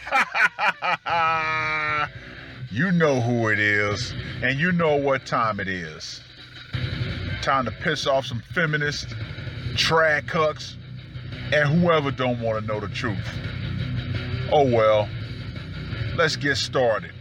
You know who it is, and you know what time it is. Time to piss off some feminists, trad cucks, and whoever don't want to know the truth. Oh well, let's get started.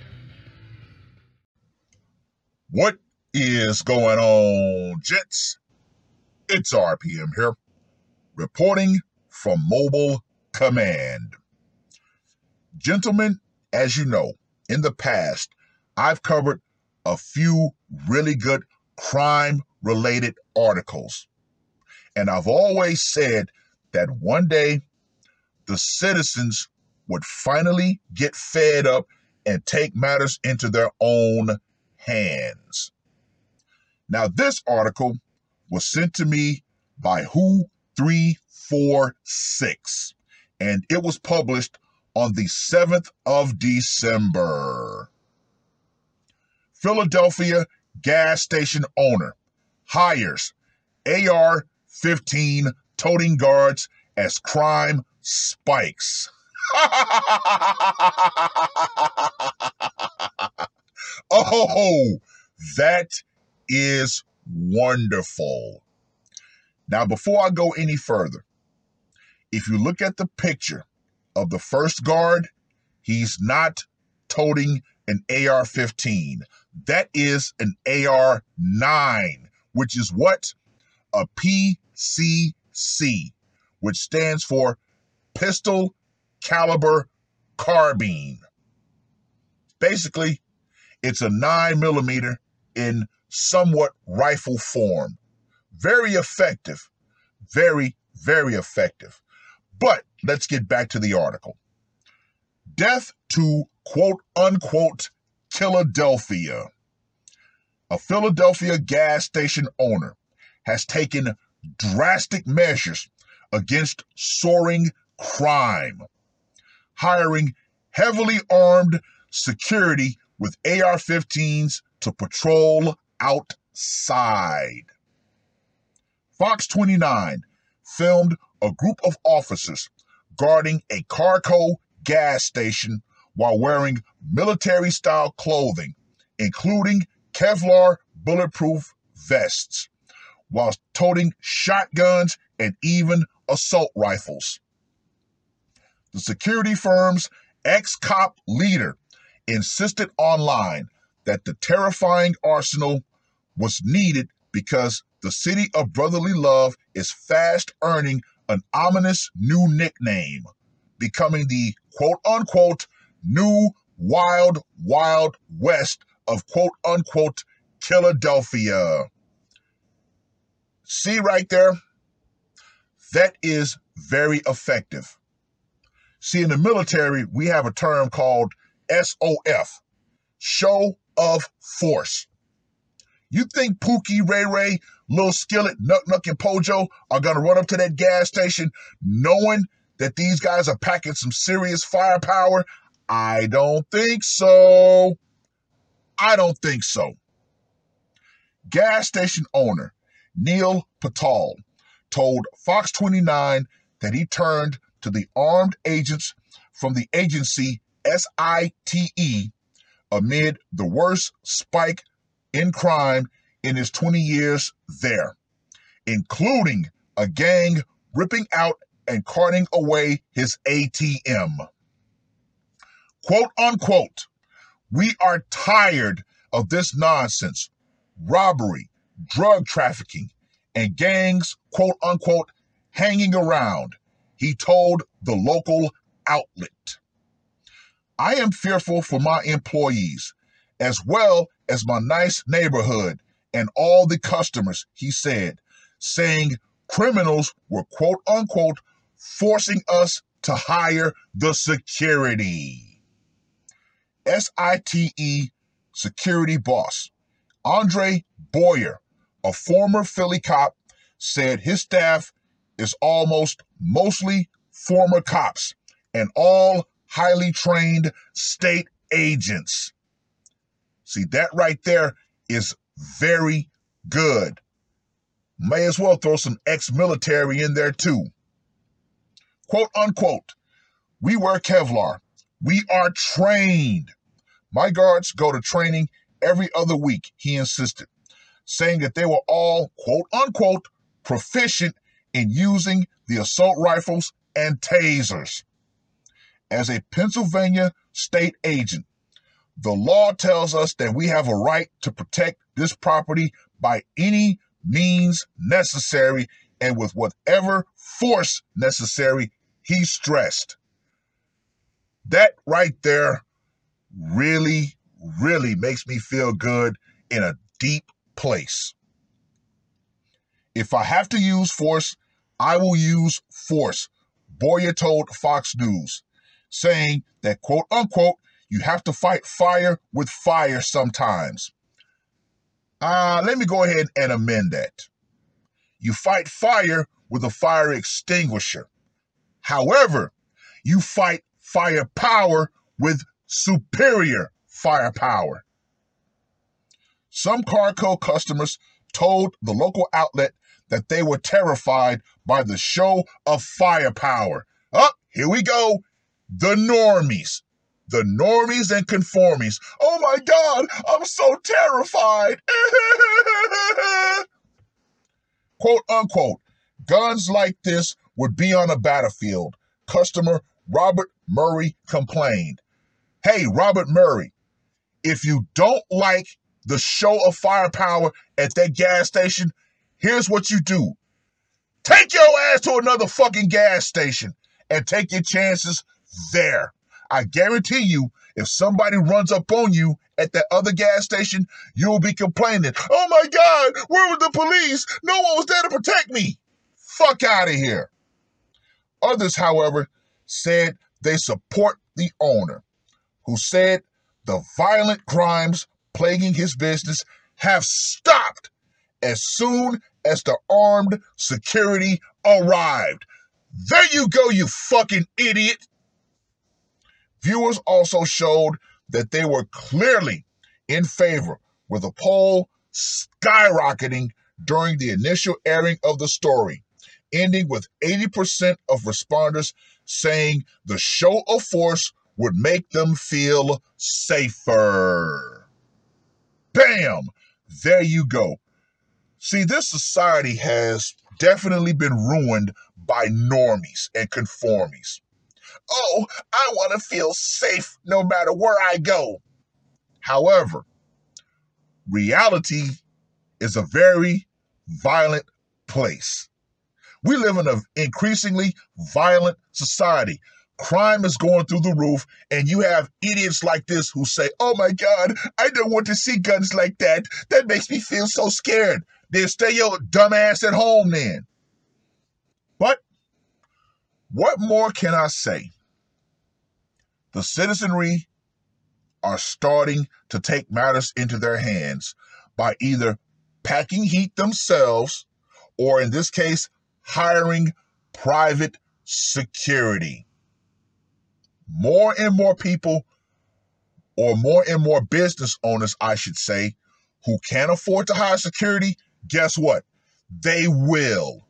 What is going on, gents? It's RPM here, reporting from Mobile Command. Gentlemen, as you know, in the past, I've covered a few really good crime-related articles. And I've always said that one day the citizens would finally get fed up and take matters into their own hands. Now, this article was sent to me by Who346, and it was published on the 7th of December. Philadelphia gas station owner hires AR-15 toting guards as crime spikes. Oh, that is wonderful. Now, before I go any further, if you look at the picture of the first guard, he's not toting an AR-15. That is an AR-9, which is what? A PCC, which stands for Pistol Caliber Carbine. Basically, it's a 9mm in somewhat rifle form. Very effective. Very, very effective. But let's get back to the article. Death to quote-unquote Philadelphia. A Philadelphia gas station owner has taken drastic measures against soaring crime, hiring heavily armed security with AR-15s to patrol outside. Fox 29 filmed a group of officers guarding a Carco gas station while wearing military-style clothing, including Kevlar bulletproof vests, while toting shotguns and even assault rifles. The security firm's ex-cop leader insisted online that the terrifying arsenal was needed because the city of brotherly love is fast earning an ominous new nickname, becoming the quote-unquote new wild, wild west of quote-unquote Philadelphia. See right there? That is very effective. See, in the military, we have a term called SOF, show of force. You think Pookie, Ray Ray, Lil Skillet, Nuck Nuck, and Pojo are going to run up to that gas station knowing that these guys are packing some serious firepower? I don't think so. I don't think so. Gas station owner Neil Patel told Fox 29 that he turned to the armed agents from the agency SITE amid the worst spike in crime in his 20 years there, including a gang ripping out and carting away his ATM. Quote unquote, we are tired of this nonsense, robbery, drug trafficking, and gangs, quote unquote, hanging around, he told the local outlet. I am fearful for my employees, as well as my nice neighborhood and all the customers, he said, saying criminals were, quote unquote, forcing us to hire the security. SITE security boss Andre Boyer, a former Philly cop, said his staff is mostly former cops and all highly trained state agents. See, that right there is very good. May as well throw some ex-military in there too. Quote unquote, we wear Kevlar, We are trained. My guards go to training every other week, he insisted, saying that they were all, quote unquote, proficient in using the assault rifles and tasers. As a Pennsylvania state agent, the law tells us that we have a right to protect this property by any means necessary and with whatever force necessary, he stressed. That right there really, really makes me feel good in a deep place. If I have to use force, I will use force, Boyer told Fox News, saying that, quote unquote, you have to fight fire with fire sometimes. Let me go ahead and amend that. You fight fire with a fire extinguisher. However, you fight firepower with superior firepower. Some Carco customers told the local outlet that they were terrified by the show of firepower. Oh, here we go. The normies. The normies and conformies. Oh my God, I'm so terrified. Quote unquote, guns like this would be on a battlefield. Customer Robert Murray complained. Hey, Robert Murray, if you don't like the show of firepower at that gas station, here's what you do. Take your ass to another fucking gas station and take your chances there. I guarantee you, if somebody runs up on you at that other gas station, you'll be complaining, oh my God, where was the police? No one was there to protect me. Fuck out of here. Others, however, said they support the owner, who said the violent crimes plaguing his business have stopped as soon as the armed security arrived. There you go, you fucking idiot. Viewers also showed that they were clearly in favor, with a poll skyrocketing during the initial airing of the story, ending with 80% of responders saying the show of force would make them feel safer. Bam! There you go. See, this society has definitely been ruined by normies and conformies. Oh, I want to feel safe no matter where I go. However, reality is a very violent place. We live in an increasingly violent society. Crime is going through the roof, and you have idiots like this who say, oh my God, I don't want to see guns like that. That makes me feel so scared. Then stay your dumb ass at home then. But what more can I say? The citizenry are starting to take matters into their hands by either packing heat themselves or, in this case, hiring private security. More and more people, or more and more business owners, I should say, who can't afford to hire security, guess what? They will.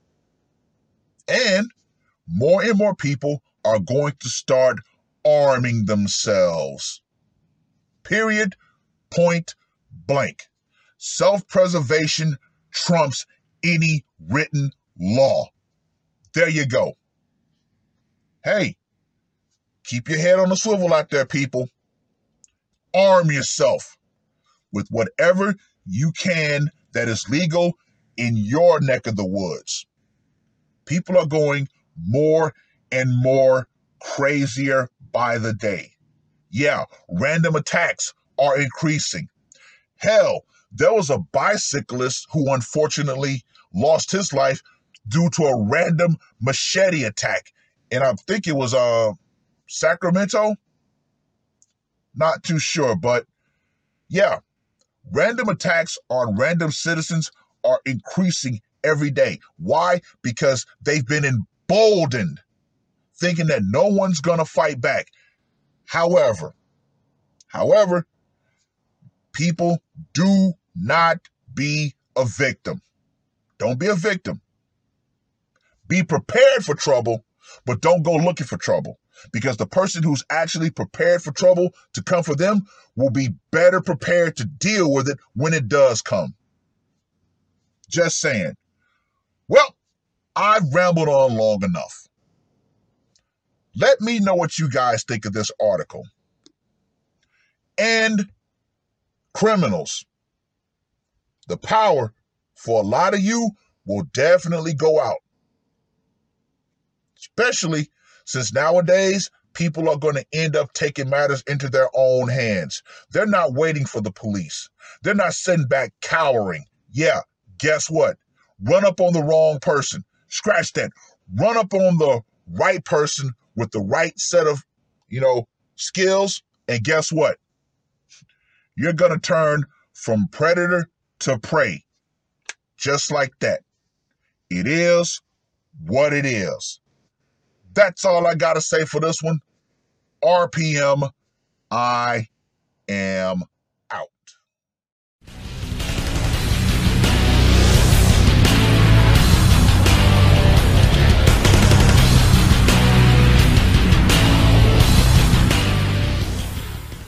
And more people are going to start arming themselves. Period. Point blank. Self-preservation trumps any written law. There you go. Hey, keep your head on a swivel out there, people. Arm yourself with whatever you can that is legal in your neck of the woods. People are going more and more crazier by the day. Yeah, random attacks are increasing. Hell, there was a bicyclist who unfortunately lost his life due to a random machete attack. And I think it was Sacramento? Not too sure, but yeah, random attacks on random citizens are increasing every day. Why? Because they've been emboldened, thinking that no one's going to fight back. However, people, do not be a victim. Don't be a victim. Be prepared for trouble, but don't go looking for trouble. because the person who's actually prepared for trouble to come for them will be better prepared to deal with it when it does come. Just saying. Well, I've rambled on long enough. Let me know what you guys think of this article. And criminals. The power for a lot of you will definitely go out. Especially since nowadays, people are going to end up taking matters into their own hands. They're not waiting for the police. They're not sitting back cowering. Yeah, guess what? Run up on the wrong person. Scratch that. Run up on the right person with the right set of, skills. And guess what? You're going to turn from predator to prey. Just like that. It is what it is. That's all I got to say for this one. RPM, I